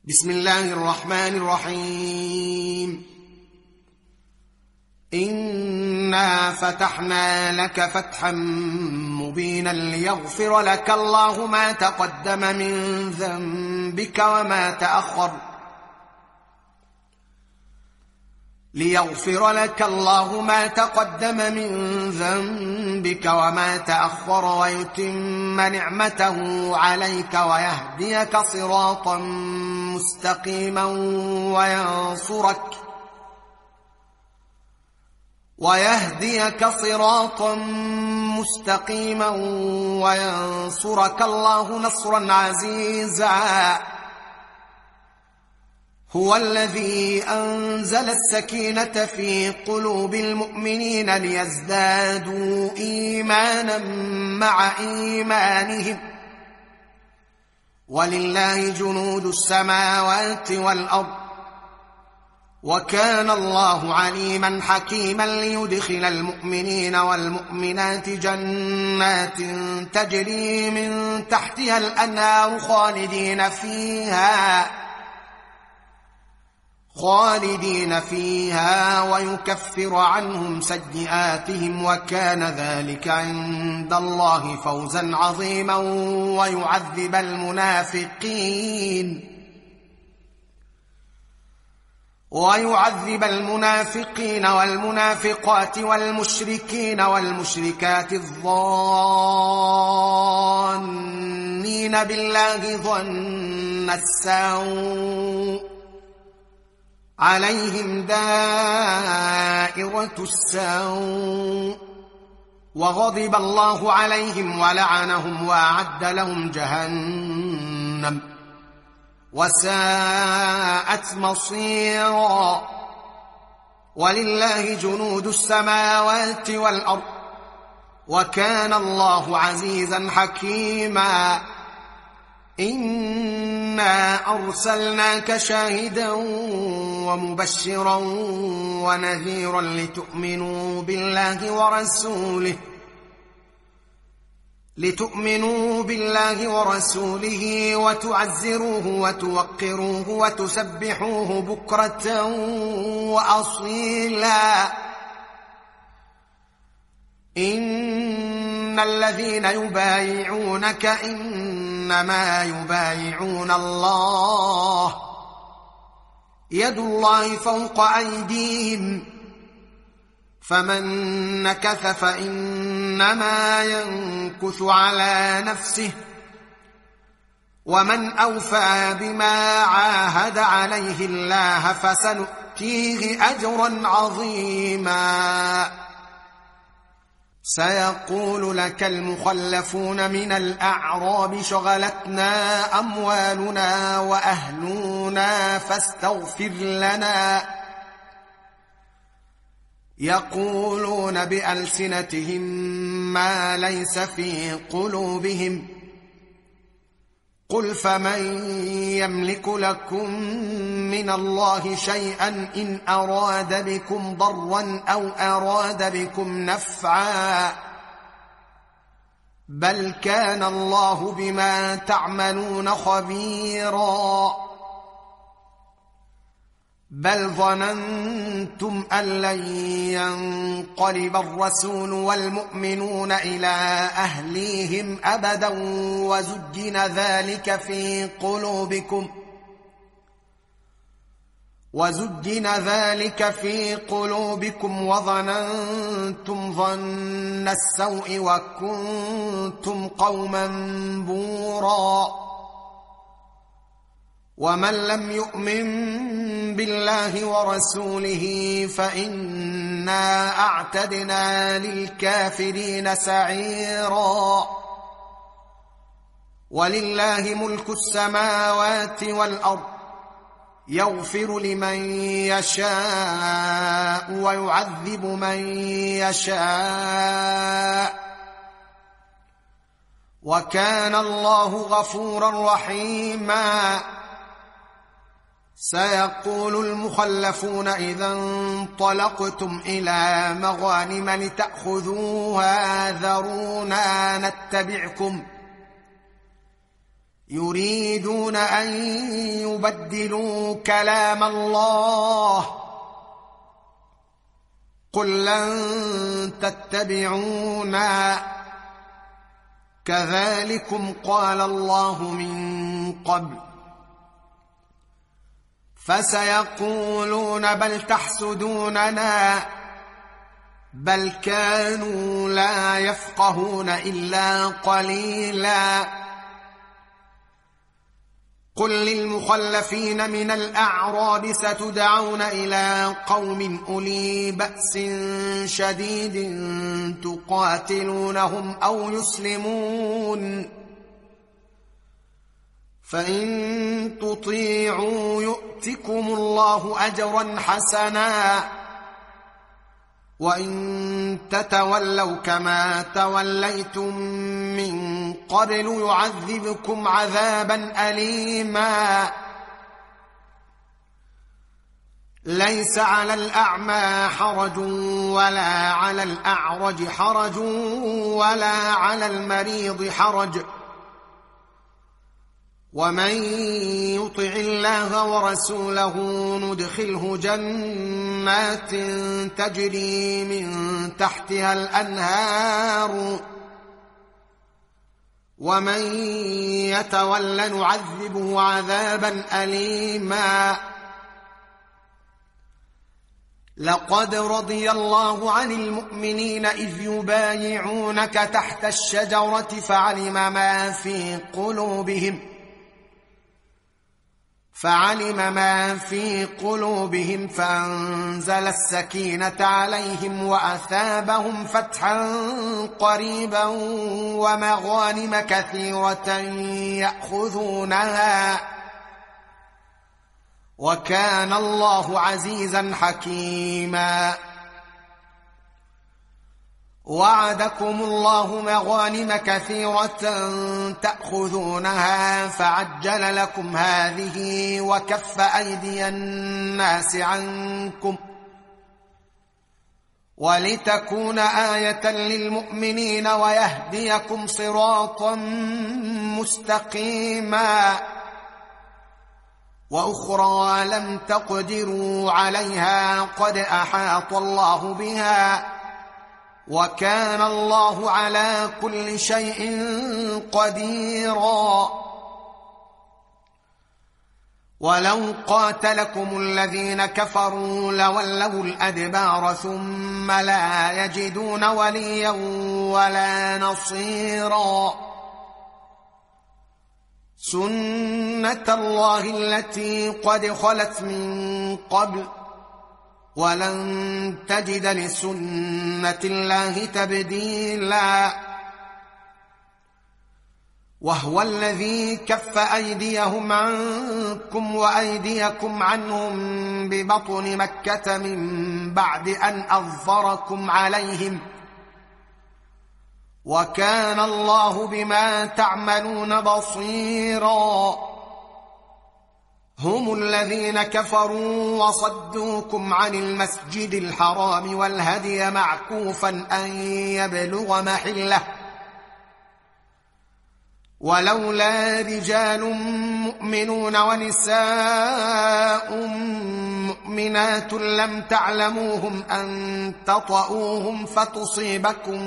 بسم الله الرحمن الرحيم. إنا فتحنا لك فتحا مبينا ليغفر لك الله ما تقدم من ذنبك وما تأخر ويتم نعمته عليك ويهديك صراطا مستقيما وينصرك الله نصرا عزيزا. هو الذي أنزل السكينة في قلوب المؤمنين ليزدادوا إيمانا مع إيمانهم، ولله جنود السماوات والأرض، وكان الله عليما حكيما. ليدخل المؤمنين والمؤمنات جنات تجري من تحتها الأنهار خالدين فيها ويكفر عنهم سيئاتهم، وكان ذلك عند الله فوزا عظيما. ويعذب المنافقين والمنافقات والمشركين والمشركات الظانين بالله ظن السوء عليهم دائرة السوء، وغضب الله عليهم ولعنهم وأعد لهم جهنم وساءت مصيرا. ولله جنود السماوات والأرض، وكان الله عزيزا حكيما. إنا أرسلناك شاهدا ومبشرا ونذيرا لتؤمنوا بالله ورسوله وتعزروه وتوقروه وتسبحوه بكرة وأصيلا. إن الذين يبايعونك إنما يبايعون الله، يد الله فوق أيديهم، فمن نكث فإنما ينكث على نفسه، ومن أوفى بما عاهد عليه الله فسنؤتيه أجرا عظيما. سيقول لك المخلفون من الأعراب شغلتنا أموالنا وأهلنا فاستغفر لنا، يقولون بألسنتهم ما ليس في قلوبهم. قل فمن يملك لكم من الله شيئا إن أراد بكم ضرا أو أراد بكم نفعا، بل كان الله بما تعملون خبيرا. بل ظننتم أن لن ينقلب الرسول والمؤمنون إلى أهليهم أبدا وزجن ذلك في قلوبكم وظننتم ظن السوء وكنتم قوما بورا. ومن لم يؤمن بالله ورسوله فإنا أعتدنا للكافرين سعيرا. ولله ملك السماوات والأرض، يغفر لمن يشاء ويعذب من يشاء، وكان الله غفورا رحيما. سيقول المخلفون إذا انطلقتم إلى مغانم لتأخذوها ذرونا نتبعكم، يريدون أن يبدلوا كلام الله قل لن تتبعونا كذلكم قال الله من قبل فسيقولون بل تحسدوننا بل كانوا لا يفقهون إلا قليلا قل للمخلفين من الأعراب ستدعون إلى قوم أولي بأس شديد تقاتلونهم أو يسلمون فإن تطيعوا يؤتكم الله أجرا حسنا وإن تتولوا كما توليتم من قبل يعذبكم عذابا أليما ليس على الأعمى حرج ولا على الأعرج حرج ولا على المريض حرج ومن يطع الله ورسوله ندخله جنات تجري من تحتها الأنهار ومن يتول نعذبه عذابا أليما لقد رضي الله عن المؤمنين إذ يبايعونك تحت الشجرة فعلم ما في قلوبهم فأنزل السكينة عليهم وأثابهم فتحا قريبا ومغانم كثيرة يأخذونها وكان الله عزيزا حكيما وعدكم الله مغانم كثيرة تأخذونها فعجل لكم هذه وكف أيدي الناس عنكم ولتكون آية للمؤمنين ويهديكم صراطا مستقيما وأخرى لم تقدروا عليها قد أحاط الله بها وكان الله على كل شيء قديرا ولو قاتلكم الذين كفروا لولوا الأدبار ثم لا يجدون وليا ولا نصيرا سنة الله التي قد خلت من قبل ولن تجد لسنة الله تبديلا وهو الذي كف أيديهم عنكم وأيديكم عنهم ببطن مكة من بعد أن أظفركم عليهم وكان الله بما تعملون بصيرا هم الذين كفروا وصدوكم عن المسجد الحرام والهدي معكوفا أن يبلغ محله ولولا رجال مؤمنون ونساء مؤمنات لم تعلموهم أن تطؤوهم فتصيبكم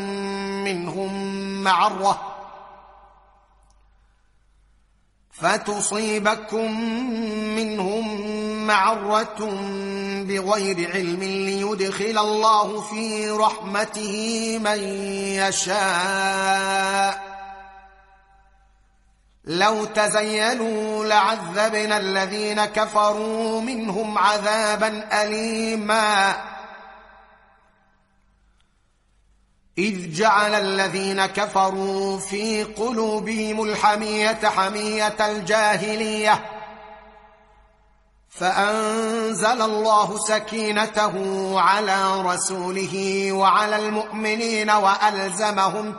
منهم معرة بغير علم ليدخل الله في رحمته من يشاء لو تزيلوا لعذبنا الذين كفروا منهم عذابا أليما إذ جعل الذين كفروا في قلوبهم الحمية حمية الجاهلية فأنزل الله سكينته على رسوله وعلى المؤمنين وألزمهم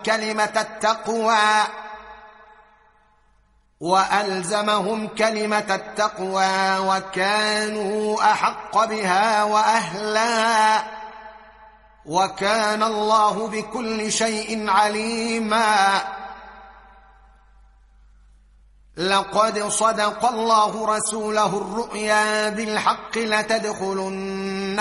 كلمة التقوى وكانوا أحق بها وأهلها وكان الله بكل شيء عليما لقد صدق الله رسوله الرؤيا بالحق لتدخلن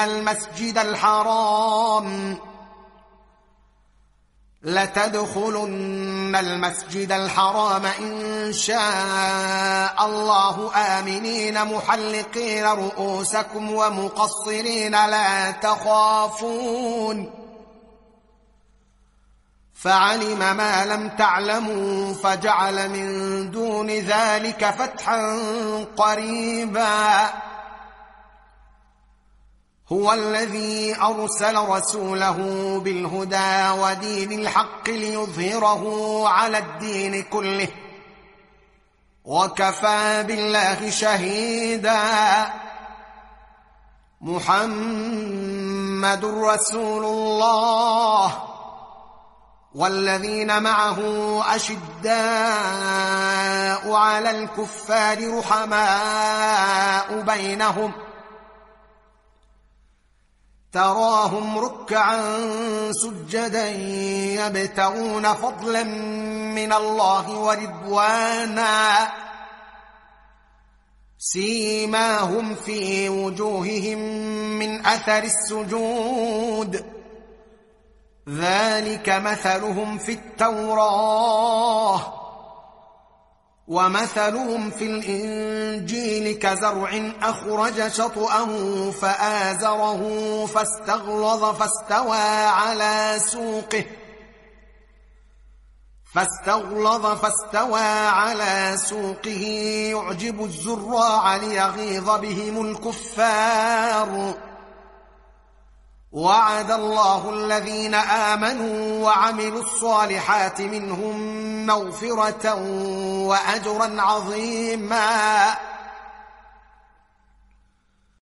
المسجد الحرام إن شاء الله آمنين محلقين رؤوسكم ومقصرين لا تخافون فعلم ما لم تعلموا فجعل من دون ذلك فتحا قريبا هو الذي أرسل رسوله بالهدى ودين الحق ليظهره على الدين كله وكفى بالله شهيدا محمد رسول الله والذين معه أشداء على الكفار رحماء بينهم تراهم ركعا سجدا يبتغون فضلا من الله ورضوانا سيماهم في وجوههم من أثر السجود ذلك مثلهم في التوراة ومثلهم في الإنجيل كزرع أخرج شطأه فآزره فاستغلظ فاستوى على سوقه يعجب الزراع ليغيظ بهم الكفار وعد الله الذين آمنوا وعملوا الصالحات منهم مغفرة وأجرا عظيما